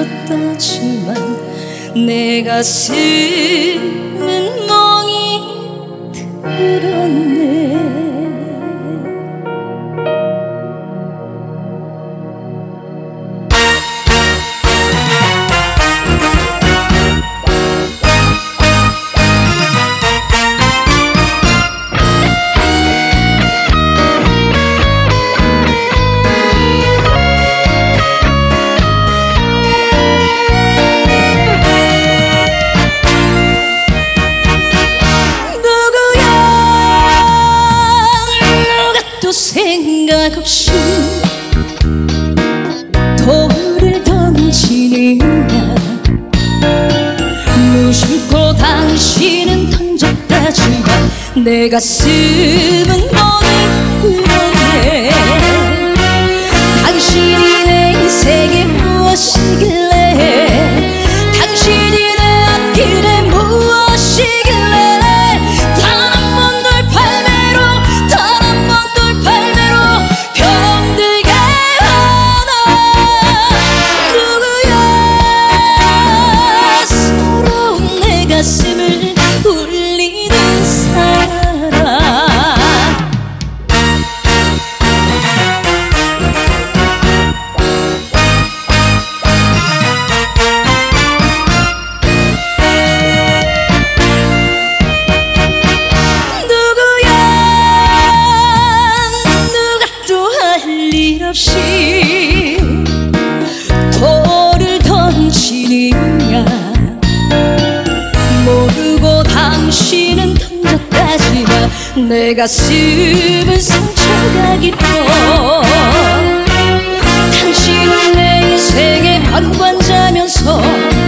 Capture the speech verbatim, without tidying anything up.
던졌다지만 내 가슴은 멍이 들었네. 생각 없이 돌을 던지느냐 무심코 당신은 던졌다지만 내 가슴은 멍이 들었네. 당신이 내 인생에 무엇이길래 당신이 내 앞길에 무엇이길래 가슴을 울리는 사람. 누구야 누가 또 할 일 없이 돌을 던지느냐 모르고 당신은 던졌다지만 내 가슴은 상처가 깊어. 당신은 내 인생의 방관자면서